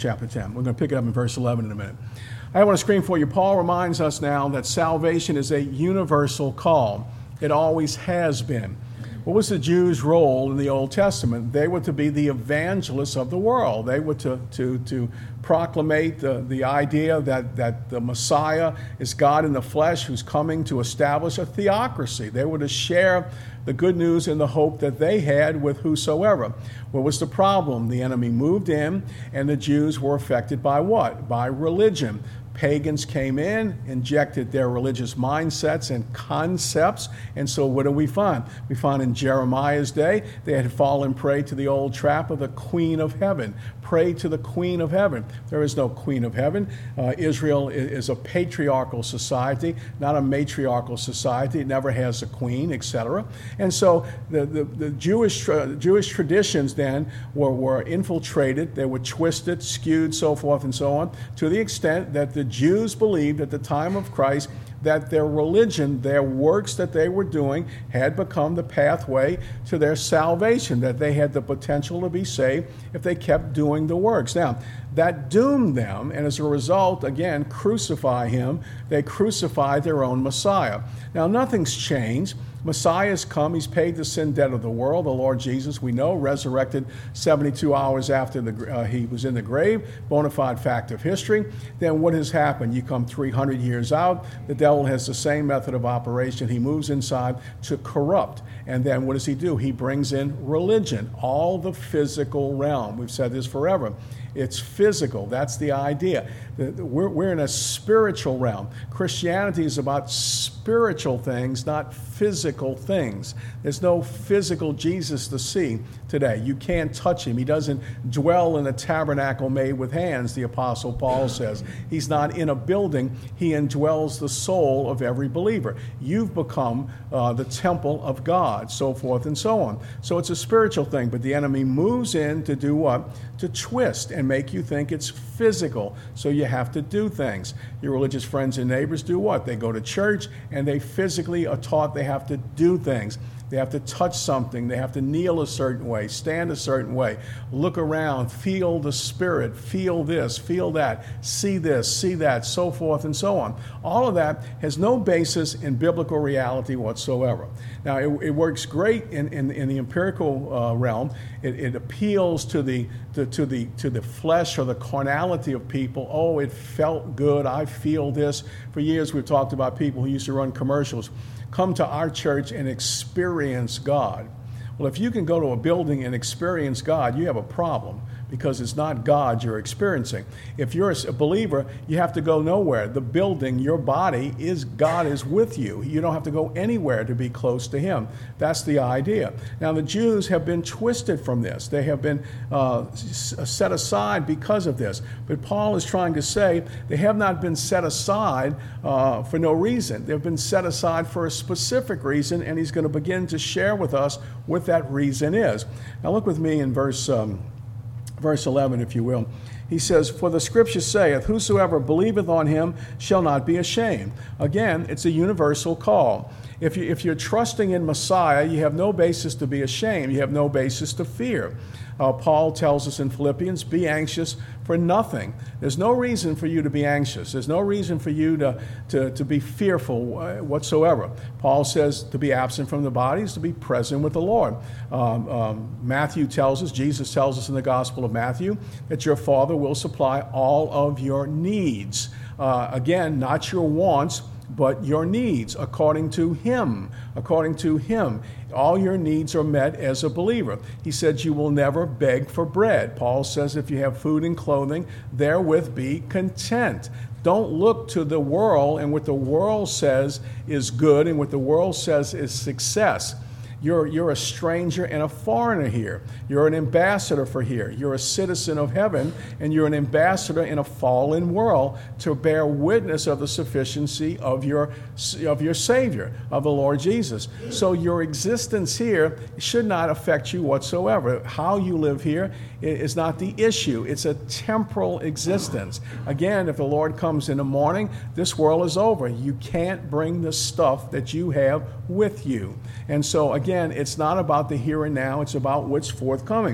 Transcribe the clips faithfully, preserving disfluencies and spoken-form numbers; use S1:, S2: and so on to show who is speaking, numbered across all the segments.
S1: chapter ten. We're going to pick it up in verse eleven in a minute. I want to screen for you. Paul reminds us now that salvation is a universal call. It always has been. What was the Jews' role in the Old Testament? They were to be the evangelists of the world. They were to, to, to proclamate the, the idea that, that the Messiah is God in the flesh who's coming to establish a theocracy. They were to share the good news and the hope that they had with whosoever. What was the problem? The enemy moved in, and the Jews were affected by what? By religion. Pagans came in, injected their religious mindsets and concepts, and so what do we find? We find in Jeremiah's day, they had fallen prey to the old trap of the Queen of Heaven. Pray to the Queen of Heaven. There is no Queen of Heaven. Uh, Israel is a patriarchal society, not a matriarchal society. It never has a queen, et cetera. And so the, the, the Jewish uh, Jewish traditions then were, were infiltrated. They were twisted, skewed, so forth and so on, to the extent that the Jews believed at the time of Christ that their religion, their works that they were doing, had become the pathway to their salvation, that they had the potential to be saved if they kept doing the works. Now, that doomed them, and as a result, again, crucify him. They crucified their own Messiah. Now, nothing's changed. Messiah's come. He's paid the sin debt of the world. The Lord Jesus, we know, resurrected seventy-two hours after the, uh, he was in the grave, bona fide fact of history. Then what has happened? You come three hundred years out, the devil has the same method of operation. He moves inside to corrupt. And then what does he do? He brings in religion, all the physical realm. We've said this forever. It's physical. That's the idea. We're, we're in a spiritual realm. Christianity is about spiritual things, not physical things. There's no physical Jesus to see today. You can't touch him. He doesn't dwell in a tabernacle made with hands, the Apostle Paul says. He's not in a building. He indwells the soul of every believer. You've become uh, the temple of God, so forth and so on. So it's a spiritual thing, but the enemy moves in to do what? To twist and make you think it's physical. So you have to do things. Your religious friends and neighbors do what? They go to church and they physically are taught they have to do things. They have to touch something. They have to kneel a certain way, stand a certain way, look around, feel the Spirit, feel this, feel that, see this, see that, so forth and so on. All of that has no basis in biblical reality whatsoever. Now, it, it works great in, in, in the empirical uh, realm. It, it appeals to the, to, to, the, to the flesh or the carnality of people. Oh, it felt good. I feel this. For years, we've talked about people who used to run commercials. Come to our church and experience God. Well, if you can go to a building and experience God, you have a problem, because it's not God you're experiencing. If you're a believer, you have to go nowhere. The building, your body, is God is with you. You don't have to go anywhere to be close to him. That's the idea. Now, the Jews have been twisted from this. They have been uh, set aside because of this. But Paul is trying to say they have not been set aside uh, for no reason. They've been set aside for a specific reason, and he's going to begin to share with us what that reason is. Now, look with me in verse um, Verse eleven, if you will. He says, "For the scripture saith, whosoever believeth on him shall not be ashamed." Again, it's a universal call. If, you, if you're trusting in Messiah, you have no basis to be ashamed. You have no basis to fear. Uh, Paul tells us in Philippians, be anxious for nothing. There's no reason for you to be anxious. There's no reason for you to, to, to be fearful whatsoever. Paul says to be absent from the body is to be present with the Lord. Um, um, Matthew tells us, Jesus tells us in the Gospel of Matthew, that your Father will supply all of your needs. Uh, again, not your wants, but your needs according to him. According to him. All your needs are met as a believer. He said you will never beg for bread. Paul says if you have food and clothing, therewith be content. Don't look to the world and what the world says is good and what the world says is success. You're, you're a stranger and a foreigner here. You're an ambassador for here. You're a citizen of heaven, and you're an ambassador in a fallen world to bear witness of the sufficiency of your, of your Savior, of the Lord Jesus. So your existence here should not affect you whatsoever. How you live here is not the issue. It's a temporal existence. Again, if the Lord comes in the morning, this world is over. You can't bring the stuff that you have with you. And so, again, it's not about the here and now. It's about what's forthcoming.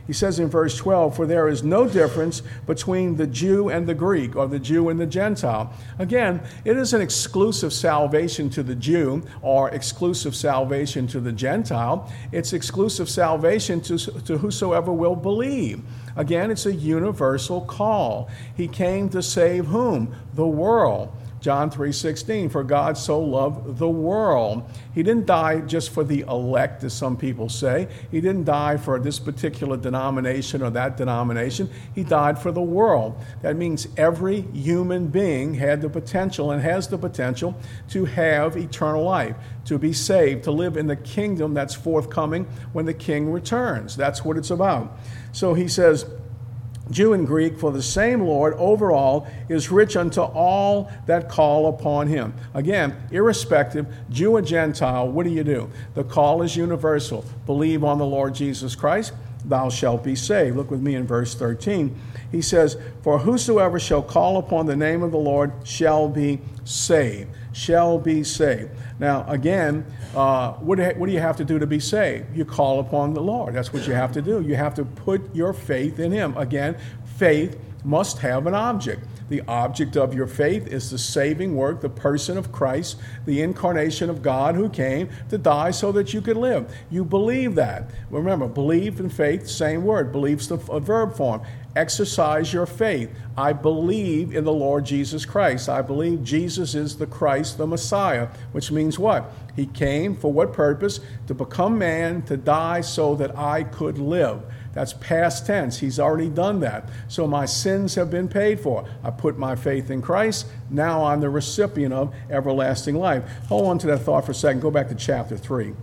S1: He says in verse twelve, for there is no difference between the Jew and the Greek, or the Jew and the Gentile. Again, it isn't exclusive salvation to the Jew or exclusive salvation to the Gentile. It's exclusive salvation to, to whosoever will believe. Again, it's a universal call. He came to save whom? The world. John three sixteen, for God so loved the world. He didn't die just for the elect, as some people say. He didn't die for this particular denomination or that denomination. He died for the world. That means every human being had the potential and has the potential to have eternal life, to be saved, to live in the kingdom that's forthcoming when the King returns. That's what it's about. So he says, Jew and Greek, for the same Lord over all is rich unto all that call upon him. Again, irrespective, Jew or Gentile, what do you do? The call is universal. Believe on the Lord Jesus Christ, thou shalt be saved. Look with me in verse thirteen. He says, for whosoever shall call upon the name of the Lord shall be saved. Shall be saved. Now, again, uh, what, do, what do you have to do to be saved? You call upon the Lord. That's what you have to do. You have to put your faith in him. Again, faith must have an object. The object of your faith is the saving work, the person of Christ, the incarnation of God who came to die so that you could live. You believe that. Remember, believe and faith, same word. Belief's the a verb form. Exercise your faith. I believe in the Lord Jesus Christ. I believe Jesus is the Christ, the Messiah, which means what? He came for what purpose? To become man, to die so that I could live. That's past tense. He's already done that. So my sins have been paid for. I put my faith in Christ. Now I'm the recipient of everlasting life. Hold on to that thought for a second. Go back to chapter three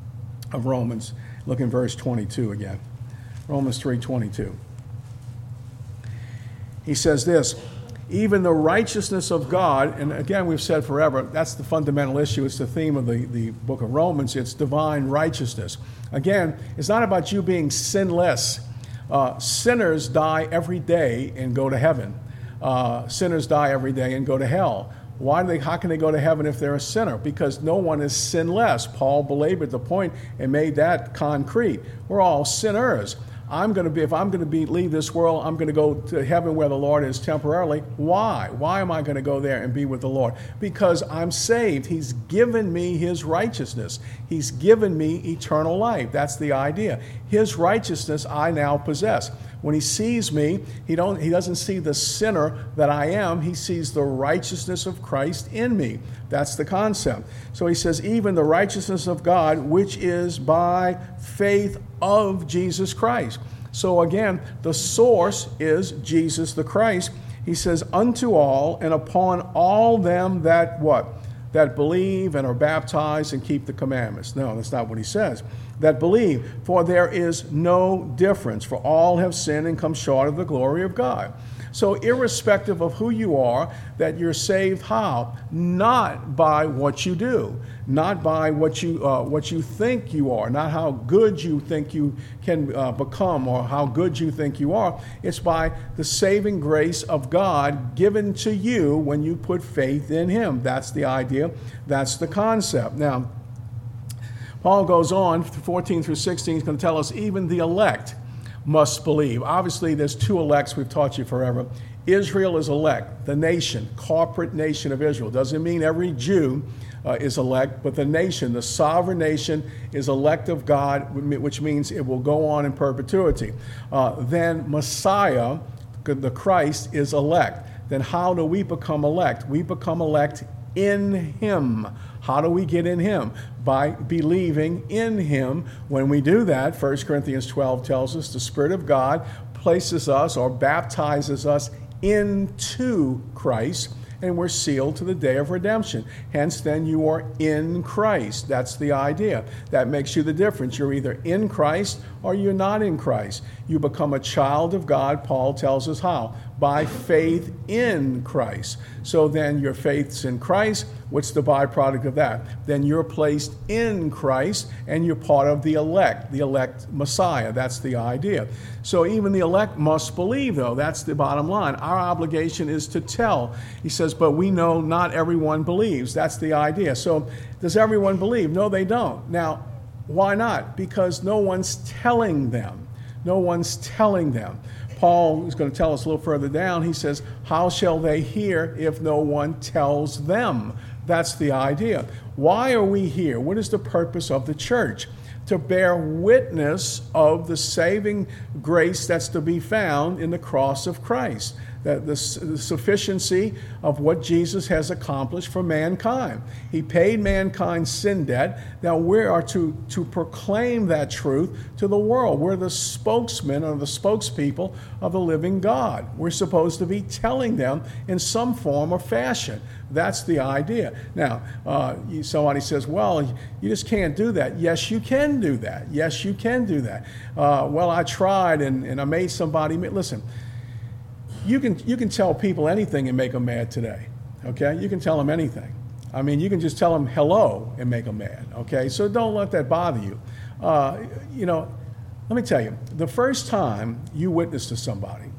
S1: of Romans. Look in verse twenty-two again. Romans three twenty-two. He says this, even the righteousness of God, and again we've said forever, that's the fundamental issue. It's the theme of the, the book of Romans. It's divine righteousness. Again, it's not about you being sinless. Uh, sinners die every day and go to heaven. Uh, sinners die every day and go to hell. Why do they, how can they go to heaven if they're a sinner? Because no one is sinless. Paul belabored the point and made that concrete. We're all sinners. I'm going to be, if I'm going to be, leave this world, I'm going to go to heaven where the Lord is temporarily. Why? Why am I going to go there and be with the Lord? Because I'm saved. He's given me his righteousness. He's given me eternal life. That's the idea. His righteousness I now possess. When he sees me, he don't he doesn't see the sinner that I am. He sees the righteousness of Christ in me. That's the concept. So he says, even the righteousness of God, which is by faith of Jesus Christ. So again, the source is Jesus the Christ. He says, unto all and upon all them that what? That believe and are baptized and keep the commandments. No, that's not what he says. That believe, for there is no difference, for all have sinned and come short of the glory of God. So irrespective of who you are, that you're saved how? Not by what you do, not by what you uh, what you think you are, not how good you think you can uh, become or how good you think you are. It's by the saving grace of God given to you when you put faith in him. That's the idea. That's the concept. Now, Paul goes on, fourteen through sixteen, he's going to tell us even the elect must believe. Obviously, there's two elects, we've taught you forever. Israel is elect, the nation, corporate nation of Israel. Doesn't mean every Jew uh, is elect, but the nation, the sovereign nation, is elect of God, which means it will go on in perpetuity. Uh, then Messiah, the Christ, is elect. Then how do we become elect? We become elect in him. How do we get in him? By believing in him. When we do that, First Corinthians twelve tells us the Spirit of God places us or baptizes us into Christ, and we're sealed to the day of redemption. Hence, then, you are in Christ. That's the idea. That makes you the difference. You're either in Christ or you're not in Christ. You become a child of God, Paul tells us how? By faith in Christ. So then your faith's in Christ. What's the byproduct of that? Then you're placed in Christ and you're part of the elect, the elect Messiah. That's the idea. So even the elect must believe, though. That's the bottom line. Our obligation is to tell. He says, but we know not everyone believes. That's the idea. So does everyone believe? No, they don't. Now, why not? Because no one's telling them. No one's telling them. Paul is going to tell us a little further down. He says, how shall they hear if no one tells them? That's the idea. Why are we here? What is the purpose of the church? To bear witness of the saving grace that's to be found in the cross of Christ. The, the, the sufficiency of what Jesus has accomplished for mankind. He paid mankind's sin debt. Now we are to, to proclaim that truth to the world. We're the spokesmen or the spokespeople of the living God. We're supposed to be telling them in some form or fashion. That's the idea. Now, uh, somebody says, well, you just can't do that. Yes, you can do that. Yes, you can do that. Uh, well, I tried and, and I made somebody, listen, You can you can tell people anything and make them mad today, okay? You can tell them anything. I mean, you can just tell them hello and make them mad, okay? So don't let that bother you. Uh, you know, let me tell you, the first time you witness to somebody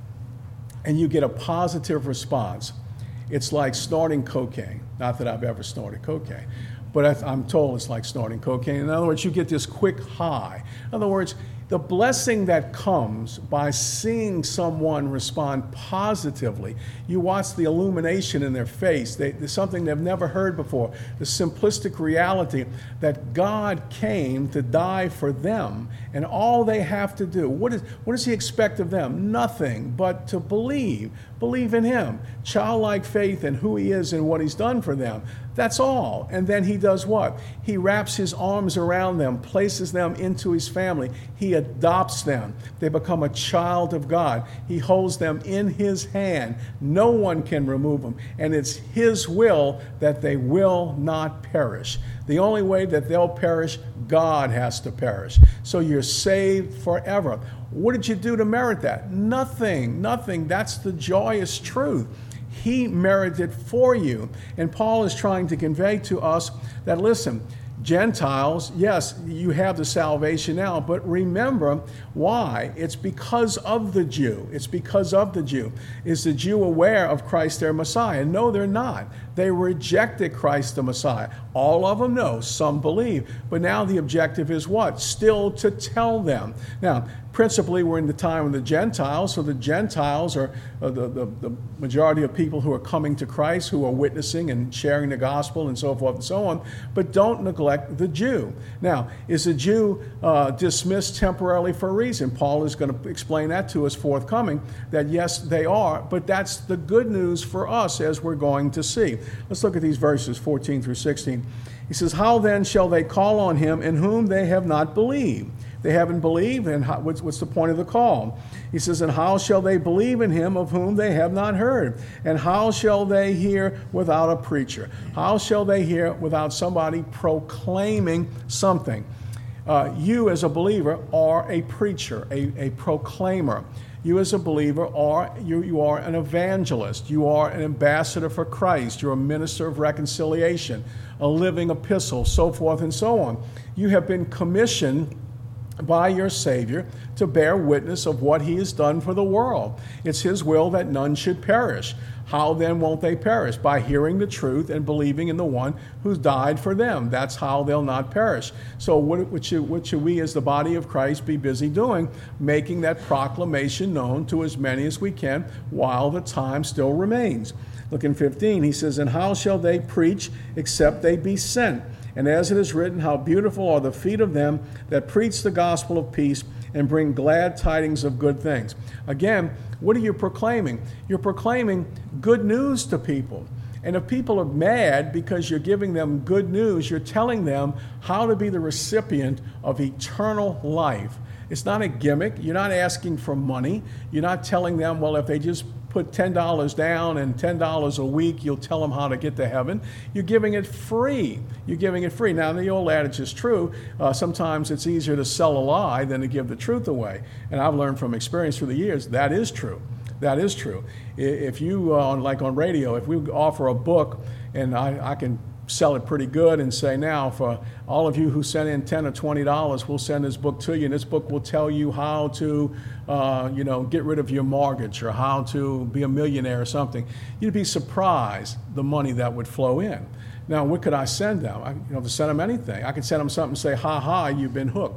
S1: and you get a positive response, it's like snorting cocaine. Not that I've ever snorted cocaine, but I'm told it's like snorting cocaine. In other words, you get this quick high. In other words, the blessing that comes by seeing someone respond positively, you watch the illumination in their face, they, there's something they've never heard before, the simplistic reality that God came to die for them, and all they have to do, what, is, what does he expect of them? Nothing but to believe, believe in him, childlike faith in who he is and what he's done for them. That's all. And then he does what? He wraps his arms around them, places them into his family. He adopts them. They become a child of God. He holds them in his hand. No one can remove them. And it's his will that they will not perish. The only way that they'll perish, God has to perish. So you're saved forever. What did you do to merit that? Nothing, nothing. That's the joyous truth. He merited for you. And Paul is trying to convey to us that, listen, Gentiles, yes, you have the salvation now, but remember why. It's because of the Jew. It's because of the Jew. Is the Jew aware of Christ their Messiah? No, they're not. They rejected Christ the Messiah. All of them know, some believe. But now the objective is what? Still to tell them. Now, principally, we're in the time of the Gentiles, so the Gentiles are uh, the, the, the majority of people who are coming to Christ, who are witnessing and sharing the gospel and so forth and so on, but don't neglect the Jew. Now, is the Jew uh, dismissed temporarily for a reason? Paul is going to explain that to us forthcoming, that yes, they are, but that's the good news for us as we're going to see. Let's look at these verses, fourteen through sixteen. He says, how then shall they call on him in whom they have not believed? They haven't believed, and how, what's, what's the point of the call? He says, and how shall they believe in him of whom they have not heard? And how shall they hear without a preacher? How shall they hear without somebody proclaiming something? Uh, you as a believer are a preacher, a, a proclaimer. You as a believer are you, you are an evangelist. You are an ambassador for Christ. You're a minister of reconciliation, a living epistle, so forth and so on. You have been commissioned by your Savior to bear witness of what he has done for the world. It's his will that none should perish. How then won't they perish? By hearing the truth and believing in the one who died for them. That's how they'll not perish. So what, what, should, what should we as the body of Christ be busy doing? Making that proclamation known to as many as we can while the time still remains. Look in fifteen, he says, and how shall they preach except they be sent? And as it is written, how beautiful are the feet of them that preach the gospel of peace and bring glad tidings of good things. Again, what are you proclaiming? You're proclaiming good news to people. And if people are mad because you're giving them good news, you're telling them how to be the recipient of eternal life. It's not a gimmick. You're not asking for money. You're not telling them, well, if they just put ten dollars down and ten dollars a week, you'll tell them how to get to heaven. You're giving it free. You're giving it free. Now, the old adage is true. Uh, sometimes it's easier to sell a lie than to give the truth away. And I've learned from experience through the years, that is true. That is true. If you, uh, like on radio, if we offer a book and I, I can sell it pretty good and say, now for all of you who send in ten or twenty dollars, we'll send this book to you, and this book will tell you how to uh, you know, get rid of your mortgage or how to be a millionaire or something. You'd be surprised the money that would flow in. Now, what could I send them? I, you know, to send them anything. I could send them something and say, ha ha, you've been hooked.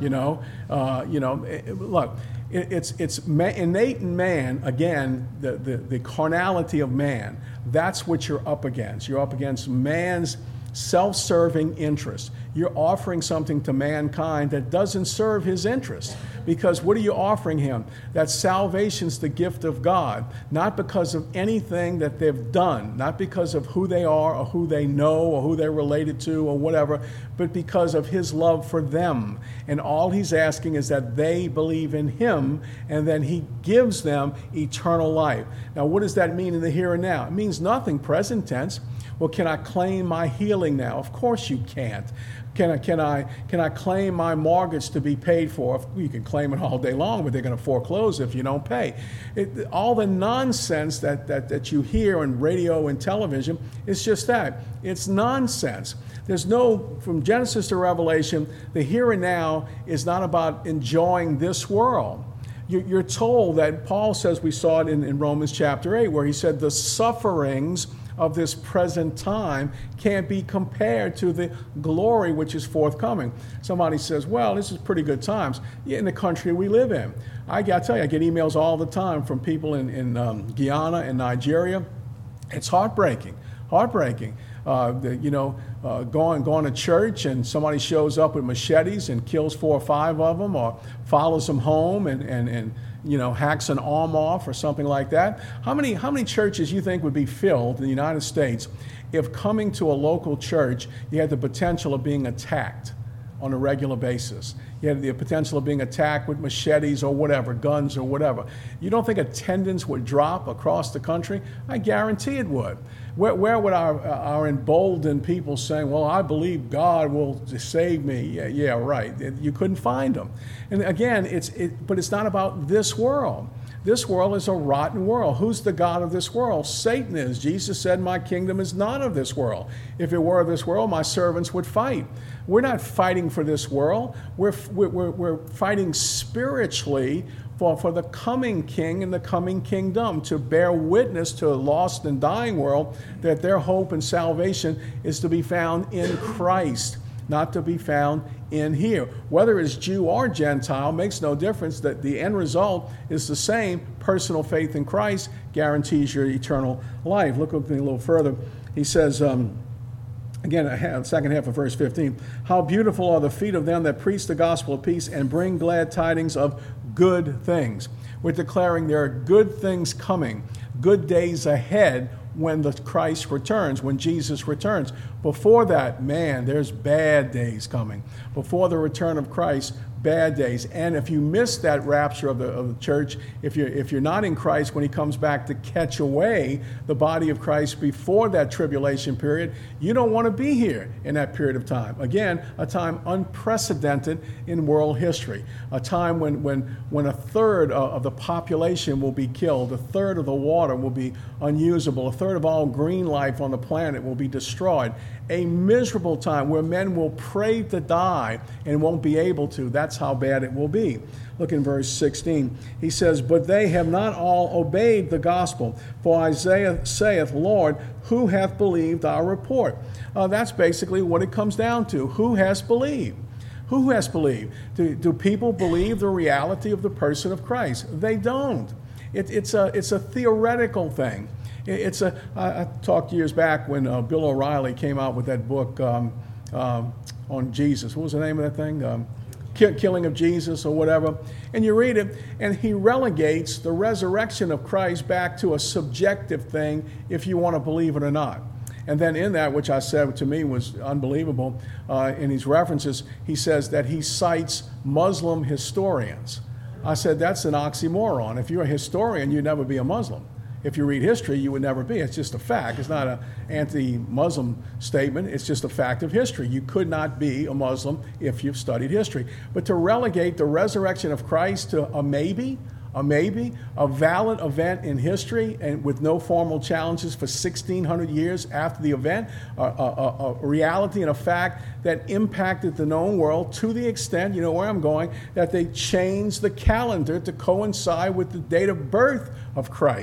S1: You know, uh, you know. It, it- look, it, it's it's ma- innate in man. Again, the, the the carnality of man. That's what you're up against. You're up against man's self-serving interest. You're offering something to mankind that doesn't serve his interest. Because what are you offering him? That salvation's the gift of God, not because of anything that they've done, not because of who they are or who they know or who they're related to or whatever, but because of his love for them. And all he's asking is that they believe in him, and then he gives them eternal life. Now, what does that mean in the here and now? It means nothing, present tense. Well, can I claim my healing now? Of course you can't. Can I, can I, can I claim my mortgage to be paid for? You can claim it all day long, but they're going to foreclose if you don't pay. It, all the nonsense that, that, that you hear on radio and television is just that. It's nonsense. There's no, from Genesis to Revelation, the here and now is not about enjoying this world. You're told that Paul says, we saw it in, in Romans chapter eight, where he said the sufferings of this present time can't be compared to the glory which is forthcoming. Somebody says, well, this is pretty good times in the country we live in. I got to tell you, I get emails all the time from people in, in um, Guyana and Nigeria. It's heartbreaking, heartbreaking. Uh, the, you know, uh, going, going to church and somebody shows up with machetes and kills four or five of them, or follows them home and, and, and you know, hacks an arm off or something like that. How many, how many churches you think would be filled in the United States if coming to a local church you had the potential of being attacked on a regular basis? You had the potential of being attacked with machetes or whatever, guns or whatever. You don't think attendance would drop across the country? I guarantee it would. Where, where would our, our emboldened people saying, well, I believe God will save me? Yeah, yeah, right. You couldn't find them. And again, it's it, but it's not about this world. This world is a rotten world. Who's the God of this world? Satan is. Jesus said, my kingdom is not of this world. If it were of this world, my servants would fight. We're not fighting for this world. We're, we're, we're fighting spiritually for, for the coming king and the coming kingdom, to bear witness to a lost and dying world that their hope and salvation is to be found in Christ, not to be found in here. Whether it's Jew or Gentile makes no difference. That the end result is the same. Personal faith in Christ guarantees your eternal life. Look up a little further. He says, um, again, a second half of verse fifteen, how beautiful are the feet of them that preach the gospel of peace and bring glad tidings of good things. We're declaring there are good things coming, good days ahead when the Christ returns, when Jesus returns. Before that, man, there's bad days coming. Before the return of Christ, bad days. And if you miss that rapture of the, of the church, if you're, if you're not in Christ when he comes back to catch away the body of Christ before that tribulation period, you don't want to be here in that period of time. Again, a time unprecedented in world history. A time when, when, when a third of the population will be killed, a third of the water will be unusable, a third of all green life on the planet will be destroyed. A miserable time where men will pray to die and won't be able to. That's how bad it will be. Look in verse sixteen. He says, but they have not all obeyed the gospel. For Isaiah saith, Lord, who hath believed our report? Uh, that's basically what it comes down to. Who has believed? Who has believed? Do, do people believe the reality of the person of Christ? They don't. It, it's a, it's a theoretical thing. It's a. I talked years back when uh, Bill O'Reilly came out with that book um, um, on Jesus. What was the name of that thing? Um, Killing of Jesus or whatever. And you read it, and he relegates the resurrection of Christ back to a subjective thing, if you want to believe it or not. And then in that, which I said to me was unbelievable, uh, in his references, he says that he cites Muslim historians. I said, that's an oxymoron. If you're a historian, you'd never be a Muslim. If you read history, you would never be. It's just a fact. It's not an anti-Muslim statement. It's just a fact of history. You could not be a Muslim if you've studied history. But to relegate the resurrection of Christ to a maybe, a maybe, a valid event in history and with no formal challenges for sixteen hundred years after the event, a, a, a reality and a fact that impacted the known world to the extent, you know where I'm going, that they changed the calendar to coincide with the date of birth of Christ.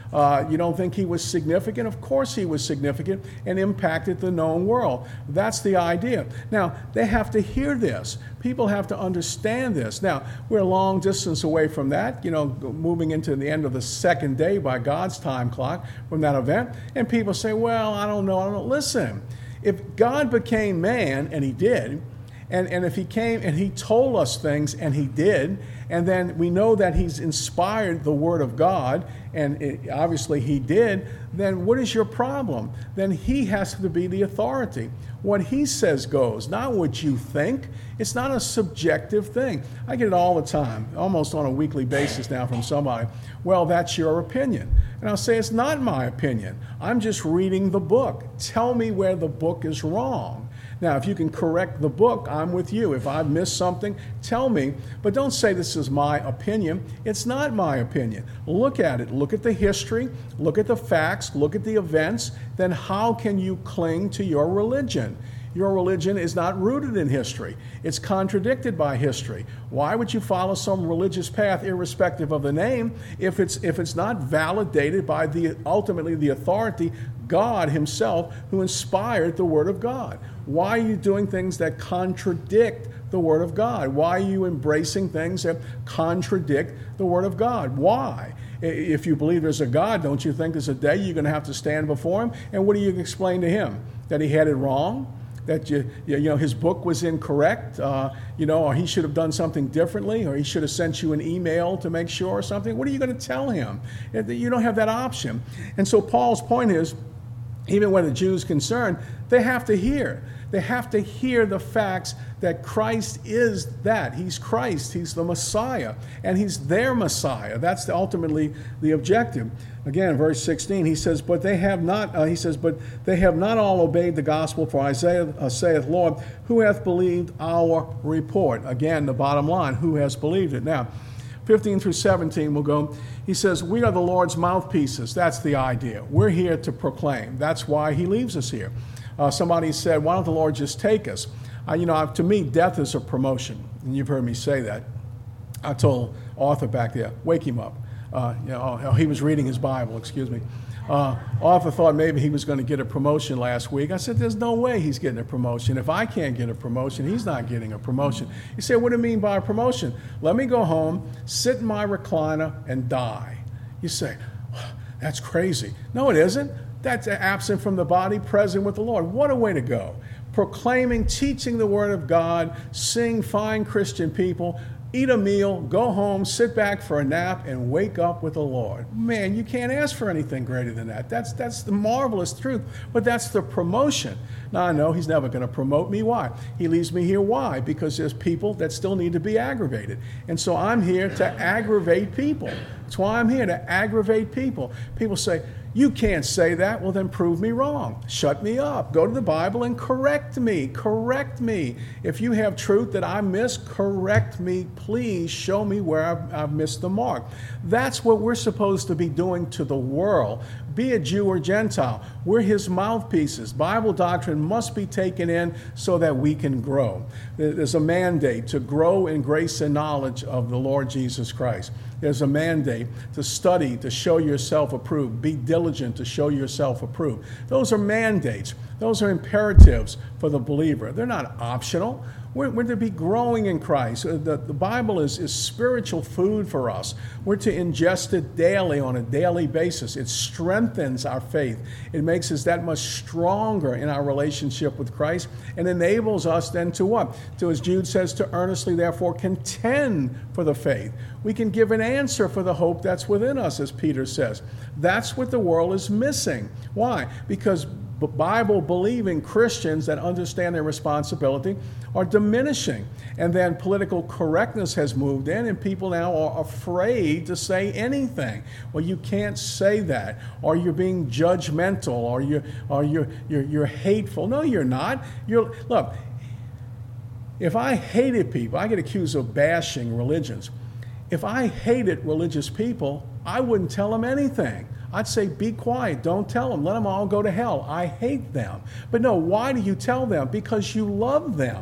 S1: Uh, you don't think he was significant? Of course he was significant and impacted the known world. That's the idea. Now, they have to hear this. People have to understand this. Now, we're a long distance away from that, you know, moving into the end of the second day by God's time clock from that event. And people say, well, I don't know, I don't know. Listen, if God became man, and he did, And, and if he came and he told us things, and he did, and then we know that he's inspired the Word of God, and it, obviously he did, then what is your problem? Then he has to be the authority. What he says goes, not what you think. It's not a subjective thing. I get it all the time, almost on a weekly basis now from somebody. Well, that's your opinion. And I'll say, it's not my opinion. I'm just reading the book. Tell me where the book is wrong. Now, if you can correct the book, I'm with you. If I've missed something, tell me. But don't say this is my opinion. It's not my opinion. Look at it. Look at the history. Look at the facts. Look at the events. Then how can you cling to your religion? Your religion is not rooted in history. It's contradicted by history. Why would you follow some religious path, irrespective of the name, if it's if it's not validated by the ultimately the authority, God himself, who inspired the Word of God? Why are you doing things that contradict the Word of God? Why are you embracing things that contradict the Word of God? Why? If you believe there's a God, don't you think there's a day you're going to have to stand before him? And what do you explain to him? That he had it wrong? That you, you know, his book was incorrect, uh, you know, or he should have done something differently, or he should have sent you an email to make sure or something? What are you going to tell him? You don't have that option. And so Paul's point is, even when the Jews concerned, they have to hear. They have to hear the facts that Christ is that. He's Christ. He's the Messiah. And he's their Messiah. That's the, ultimately the objective. Again, verse sixteen, he says, but they have not, uh, he says, but they have not all obeyed the gospel, for Isaiah uh, saith, Lord, who hath believed our report? Again, the bottom line, who has believed it? Now, fifteen through seventeen will go, he says, we are the Lord's mouthpieces. That's the idea. We're here to proclaim. That's why he leaves us here. Uh, somebody said, why don't the Lord just take us? Uh, you know, to me, death is a promotion. And you've heard me say that. I told Arthur back there, wake him up. Uh, you know, oh, he was reading his Bible, excuse me. Uh, Arthur thought maybe he was going to get a promotion last week. I said, there's no way he's getting a promotion. If I can't get a promotion, he's not getting a promotion. He said, what do you mean by a promotion? Let me go home, sit in my recliner, and die. You say, that's crazy. No, it isn't. That's absent from the body, present with the Lord. What a way to go. Proclaiming, teaching the Word of God, sing fine Christian people, eat a meal, go home, sit back for a nap, and wake up with the Lord. Man, you can't ask for anything greater than that. That's, that's the marvelous truth, but that's the promotion. Now, I know he's never going to promote me. Why? He leaves me here. Why? Because there's people that still need to be aggravated. And so I'm here to aggravate people. That's why I'm here, to aggravate people. People say, you can't say that. Well, then prove me wrong. Shut me up. Go to the Bible and correct me. Correct me. If you have truth that I miss, correct me. Please show me where I've, I've missed the mark. That's what we're supposed to be doing to the world, be it Jew or Gentile. We're his mouthpieces. Bible doctrine must be taken in so that we can grow. There's a mandate to grow in grace and knowledge of the Lord Jesus Christ. There's a mandate to study, to show yourself approved. Be diligent to show yourself approved. Those are mandates. Those are imperatives for the believer. They're not optional. We're, we're to be growing in Christ. The, the Bible is, is spiritual food for us. We're to ingest it daily, on a daily basis. It strengthens our faith. It makes us that much stronger in our relationship with Christ, and enables us then to what? To, as Jude says, to earnestly therefore contend for the faith. We can give an answer for the hope that's within us, as Peter says. That's what the world is missing. Why? Because Bible-believing Christians that understand their responsibility are diminishing. And then political correctness has moved in, and people now are afraid to say anything. Well, you can't say that, or you're being judgmental, or you're, or you're, you're, you're hateful. No, you're not. You're, look, if I hated people, I get accused of bashing religions. If I hated religious people, I wouldn't tell them anything. I'd say, be quiet, don't tell them, let them all go to hell. I hate them. But no, why do you tell them? Because you love them.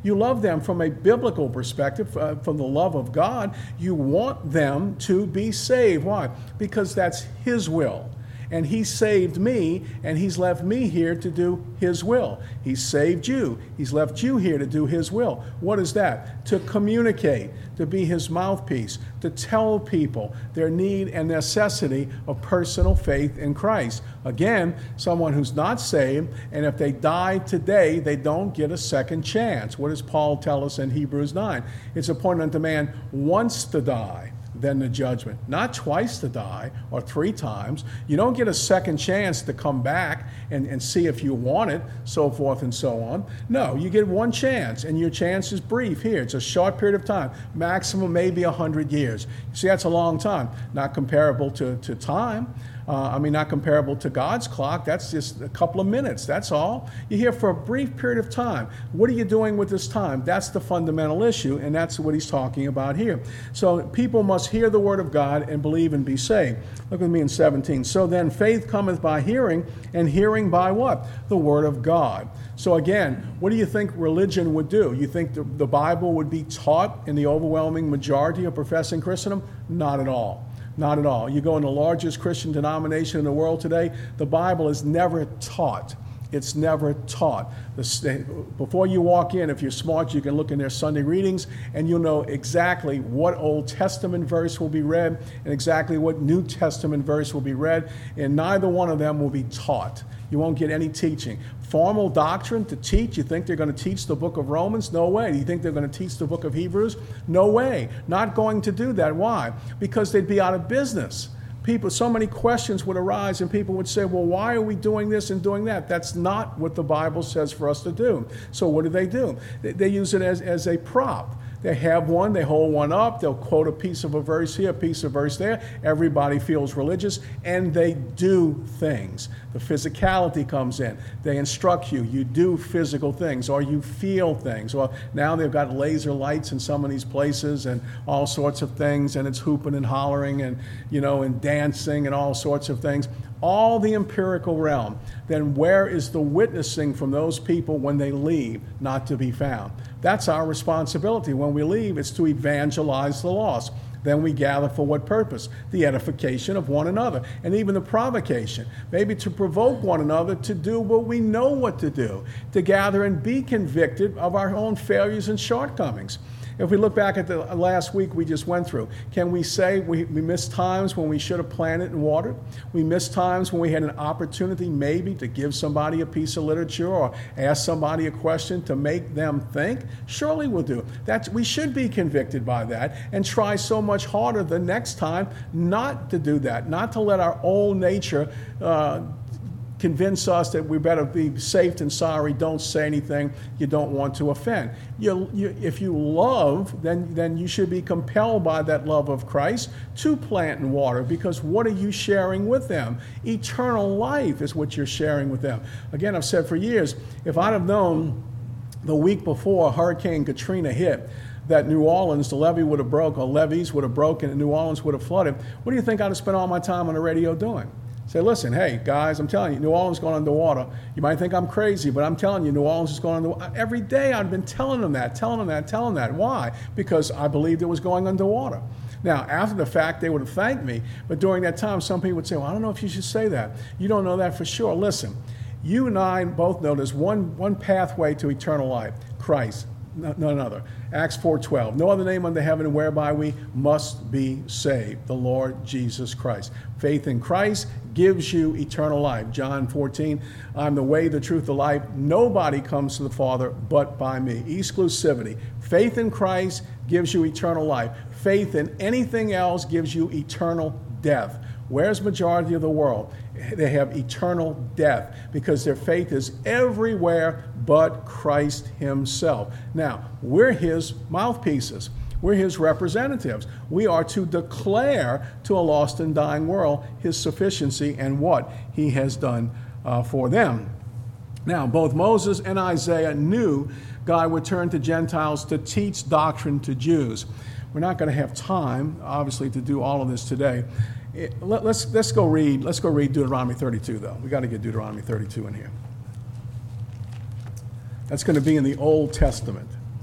S1: You love them from a biblical perspective, uh, from the love of God. You want them to be saved. Why? Because that's His will. And He saved me, and He's left me here to do His will. He saved you. He's left you here to do His will. What is that? To communicate, to be His mouthpiece, to tell people their need and necessity of personal faith in Christ. Again, someone who's not saved, and if they die today, they don't get a second chance. What does Paul tell us in Hebrews nine? It's appointed unto man once to die, then the judgment. Not twice to die or three times. You don't get a second chance to come back and, and see if you want it, so forth and so on. No, you get one chance, and your chance is brief here. It's a short period of time, maximum maybe one hundred years. You see, that's a long time. Not comparable to, to time. Uh, I mean, not comparable to God's clock. That's just a couple of minutes. That's all. You're here for a brief period of time. What are you doing with this time? That's the fundamental issue, and that's what he's talking about here. So people must hear the word of God and believe and be saved. Look with me in seventeen. So then faith cometh by hearing, and hearing by what? The word of God. So again, what do you think religion would do? You think the, the Bible would be taught in the overwhelming majority of professing Christendom? Not at all. Not at all. You go in the largest Christian denomination in the world today, the Bible is never taught. It's never taught. The, before you walk in, if you're smart, you can look in their Sunday readings, and you'll know exactly what Old Testament verse will be read and exactly what New Testament verse will be read, and neither one of them will be taught. You won't get any teaching. Formal doctrine to teach, you think they're going to teach the book of Romans? No way. Do you think they're going to teach the book of Hebrews? No way. Not going to do that. Why? Because they'd be out of business. People, so many questions would arise, and people would say, well, why are we doing this and doing that? That's not what the Bible says for us to do. So what do they do? They, they use it as, as a prop. They have one, they hold one up, they'll quote a piece of a verse here, a piece of verse there. Everybody feels religious, and they do things. The physicality comes in. They instruct you. You do physical things, or you feel things. Or now they've got laser lights in some of these places and all sorts of things, and it's hooping and hollering and, you know, and dancing and all sorts of things. All the empirical realm. Then where is the witnessing from those people when they leave? Not to be found. That's our responsibility. When we leave, it's to evangelize the lost. Then we gather for what purpose? The edification of one another, and even the provocation, maybe to provoke one another to do what we know what to do, to gather and be convicted of our own failures and shortcomings. If we look back at the last week we just went through, can we say we, we missed times when we should have planted and watered? We missed times when we had an opportunity maybe to give somebody a piece of literature or ask somebody a question to make them think? Surely we'll do. That's, we should be convicted by that and try so much harder the next time not to do that, not to let our old nature uh, convince us that we better be safe and sorry, don't say anything you don't want to offend. You, you, if you love, then, then you should be compelled by that love of Christ to plant and water, because what are you sharing with them? Eternal life is what you're sharing with them. Again, I've said for years, if I'd have known the week before Hurricane Katrina hit that New Orleans, the levee would have broke, or levees would have broken, and New Orleans would have flooded, what do you think I'd have spent all my time on the radio doing? Say, listen, hey, guys, I'm telling you, New Orleans is going underwater. You might think I'm crazy, but I'm telling you, New Orleans is going underwater. Every day I've been telling them that, telling them that, telling them that. Why? Because I believed it was going underwater. Now, after the fact, they would have thanked me, but during that time, some people would say, well, I don't know if you should say that. You don't know that for sure. Listen, you and I both know there's one, one pathway to eternal life, Christ. None other. Acts four twelve. No other name under heaven whereby we must be saved. The Lord Jesus Christ. Faith in Christ gives you eternal life. John fourteen. I'm the way, the truth, the life. Nobody comes to the Father but by me. Exclusivity. Faith in Christ gives you eternal life. Faith in anything else gives you eternal death. Where's the majority of the world? They have eternal death because their faith is everywhere but Christ himself. Now, we're his mouthpieces. We're his representatives. We are to declare to a lost and dying world his sufficiency and what he has done uh, for them. Now, both Moses and Isaiah knew God would turn to Gentiles to teach doctrine to Jews. We're not going to have time, obviously, to do all of this today. It, let, let's let's go read. Let's go read Deuteronomy thirty-two, though. We got to get Deuteronomy thirty-two in here. That's going to be in the Old Testament.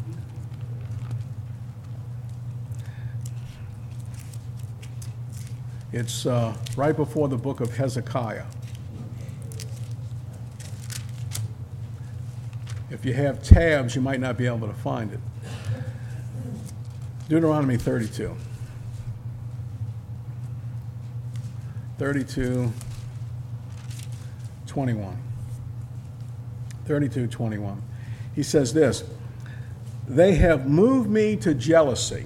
S1: It's uh, right before the book of Hezekiah. If you have tabs, you might not be able to find it. Deuteronomy thirty-two. thirty-two, twenty-one. thirty-two, twenty-one. He says this, they have moved me to jealousy.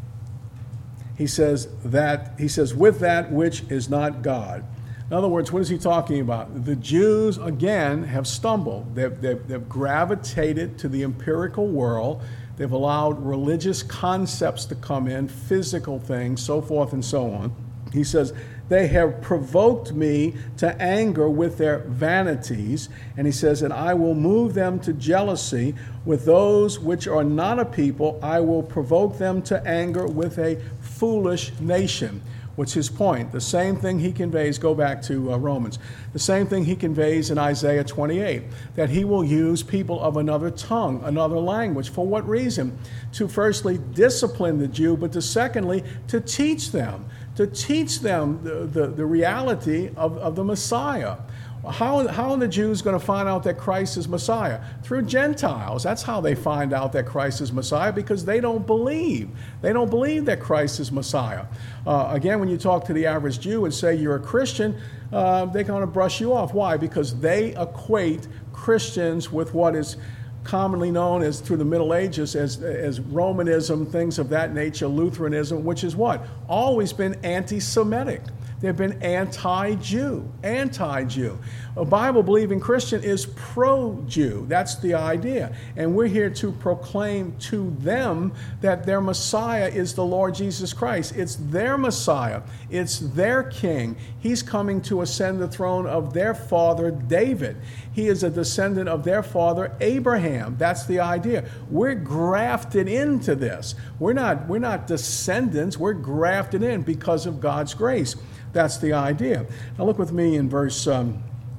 S1: He says that, he says, with that which is not God. In other words, what is he talking about? The Jews, again, have stumbled. They've, they've, they've gravitated to the empirical world. They've allowed religious concepts to come in, physical things, so forth and so on. He says, they have provoked me to anger with their vanities. And he says, and I will move them to jealousy with those which are not a people. I will provoke them to anger with a foolish nation. What's his point? The same thing he conveys, go back to uh, Romans, the same thing he conveys in Isaiah twenty-eight, that he will use people of another tongue, another language. For what reason? To firstly discipline the Jew, but to secondly, to teach them, to teach them the, the, the reality of, of the Messiah. How, how are the Jews going to find out that Christ is Messiah? Through Gentiles. That's how they find out that Christ is Messiah, because they don't believe. They don't believe that Christ is Messiah. Uh, again, when you talk to the average Jew and say you're a Christian, uh, they're going to brush you off. Why? Because they equate Christians with what is commonly known as, through the Middle Ages, as, as Romanism, things of that nature, Lutheranism, which is what? Always been anti-Semitic. They've been anti-Jew, anti-Jew. A Bible-believing Christian is pro-Jew. That's the idea. And we're here to proclaim to them that their Messiah is the Lord Jesus Christ. It's their Messiah. It's their King. He's coming to ascend the throne of their father, David. He is a descendant of their father, Abraham. That's the idea. We're grafted into this. We're not, we're not descendants. We're grafted in because of God's grace. That's the idea. Now look with me in verse um,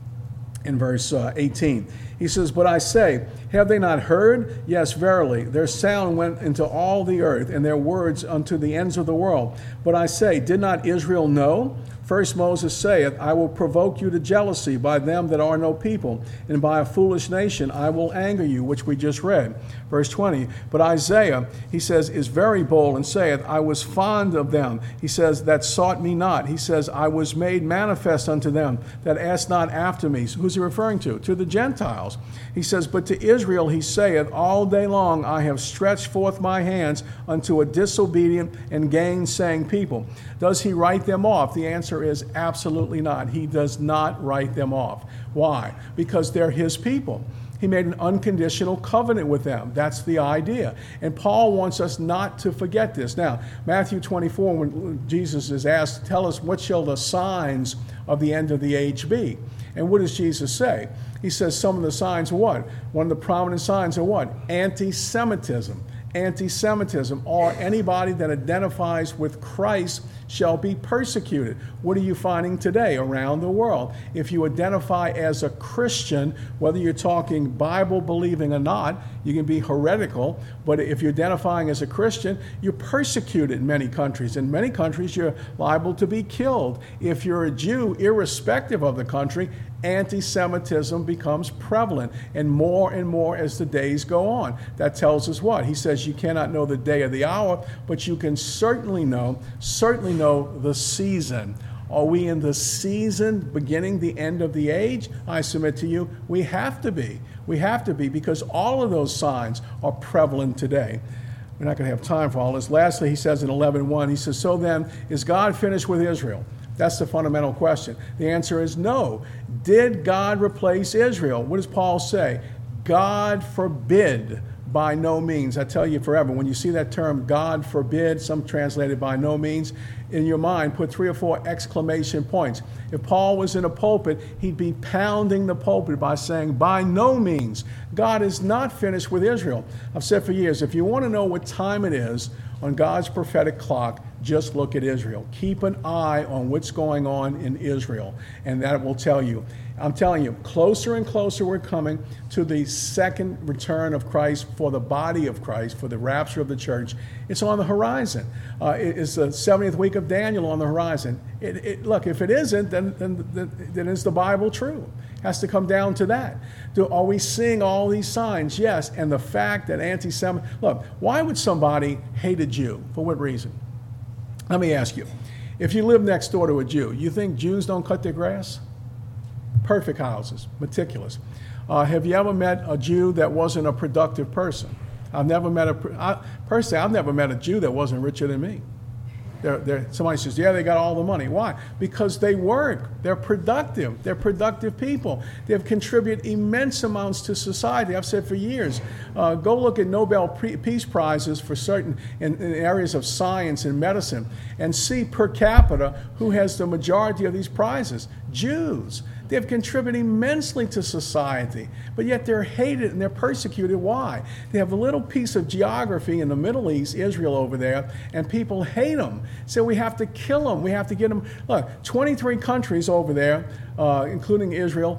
S1: in verse uh, eighteen. He says, but I say, have they not heard? Yes, verily, their sound went into all the earth, and their words unto the ends of the world. But I say, did not Israel know? First Moses saith, I will provoke you to jealousy by them that are no people, and by a foolish nation I will anger you, which we just read. Verse twenty, but Isaiah, he says, is very bold and saith, I was fond of them. He says, that sought me not. He says, I was made manifest unto them that asked not after me. So who's he referring to? To the Gentiles. He says, but to Israel he saith, all day long I have stretched forth my hands unto a disobedient and gainsaying people. Does he write them off? The answer is absolutely not. He does not write them off. Why? Because they're his people. He made an unconditional covenant with them. That's the idea. And Paul wants us not to forget this. Now, Matthew twenty-four, when Jesus is asked, tell us what shall the signs of the end of the age be? And what does Jesus say? He says some of the signs are what? One of the prominent signs are what? Anti-Semitism. Anti-Semitism, or anybody that identifies with Christ shall be persecuted. What are you finding today around the world? If you identify as a Christian, whether you're talking Bible believing or not, you can be heretical, but if you're identifying as a Christian, you're persecuted in many countries. In many countries, you're liable to be killed. If you're a Jew, irrespective of the country, anti-Semitism becomes prevalent, and more and more as the days go on. That tells us what? He says you cannot know the day or the hour, but you can certainly know, certainly know the season. Are we in the season beginning the end of the age? I submit to you, we have to be. We have to be, because all of those signs are prevalent today. We're not going to have time for all this. Lastly, he says in eleven one, he says, so then, is God finished with Israel? That's the fundamental question. The answer is no. Did God replace Israel? What does Paul say? God forbid. By no means. I tell you forever, when you see that term, God forbid, some translated by no means, in your mind, put three or four exclamation points. If Paul was in a pulpit, he'd be pounding the pulpit by saying, by no means. God is not finished with Israel. I've said for years, if you want to know what time it is on God's prophetic clock, just look at Israel. Keep an eye on what's going on in Israel, and that will tell you. I'm telling you, closer and closer we're coming to the second return of Christ for the body of Christ, for the rapture of the church. It's on the horizon. Uh, it is the seventieth week of Daniel on the horizon. It, it, look, if it isn't, then, then, then, then is the Bible true? It has to come down to that. Do, are we seeing all these signs? Yes. And the fact that anti-Semitic, look, why would somebody hate a Jew? For what reason? Let me ask you. If you live next door to a Jew, you think Jews don't cut their grass? Perfect houses, meticulous. Uh, have you ever met a Jew that wasn't a productive person? I've never met a, I, personally, I've never met a Jew that wasn't richer than me. They're, they're, somebody says, yeah, they got all the money. Why? Because they work. They're productive. They're productive people. They've contributed immense amounts to society. I've said for years, uh, go look at Nobel Peace Prizes for certain in, in areas of science and medicine and see per capita who has the majority of these prizes. Jews. They've contributed immensely to society, but yet they're hated and they're persecuted. Why? They have a little piece of geography in the Middle East, Israel over there, and people hate them. So we have to kill them. We have to get them. Look, twenty-three countries over there, uh, including Israel,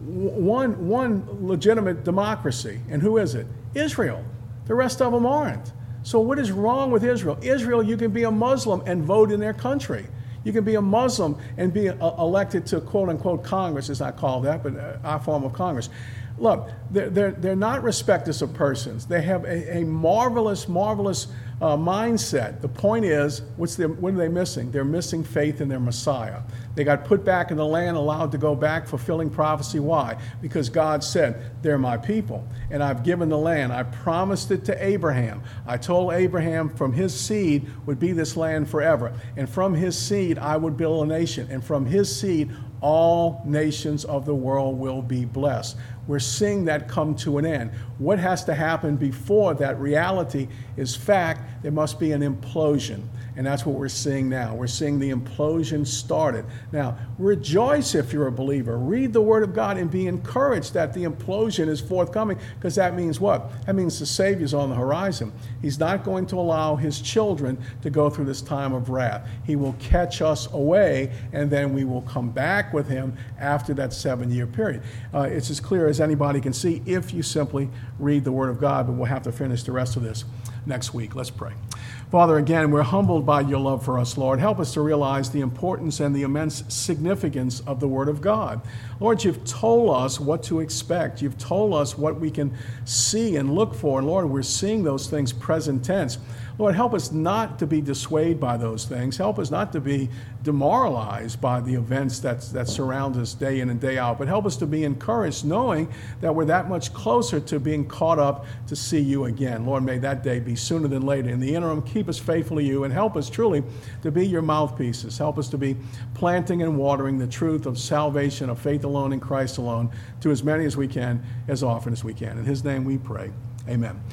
S1: one, one legitimate democracy. And who is it? Israel. The rest of them aren't. So what is wrong with Israel? Israel, you can be a Muslim and vote in their country. You can be a Muslim and be elected to quote-unquote Congress. It's not called that, but our form of Congress. Look, they're, they're, they're not respecters of persons. They have a, a marvelous, marvelous uh, mindset. The point is, what's the, what are they missing? They're missing faith in their Messiah. They got put back in the land, allowed to go back, fulfilling prophecy. Why? Because God said, they're my people, and I've given the land. I promised it to Abraham. I told Abraham from his seed would be this land forever, and from his seed I would build a nation, and from his seed all nations of the world will be blessed. We're seeing that come to an end. What has to happen before that reality is fact? There must be an implosion. And that's what we're seeing now. We're seeing the implosion started. Now, rejoice if you're a believer. Read the Word of God and be encouraged that the implosion is forthcoming, because that means what? That means the Savior's on the horizon. He's not going to allow his children to go through this time of wrath. He will catch us away, and then we will come back with him after that seven-year period. Uh, it's as clear as anybody can see if you simply read the Word of God, but we'll have to finish the rest of this next week. Let's pray. Father, again, we're humbled by your love for us, Lord. Help us to realize the importance and the immense significance of the Word of God. Lord, you've told us what to expect. You've told us what we can see and look for. And Lord, we're seeing those things present tense. Lord, help us not to be dissuaded by those things. Help us not to be demoralized by the events that, that surround us day in and day out. But help us to be encouraged, knowing that we're that much closer to being caught up to see you again. Lord, may that day be sooner than later. In the interim, keep us faithful to you and help us truly to be your mouthpieces. Help us to be planting and watering the truth of salvation, of faith alone in Christ alone, to as many as we can, as often as we can. In his name we pray. Amen.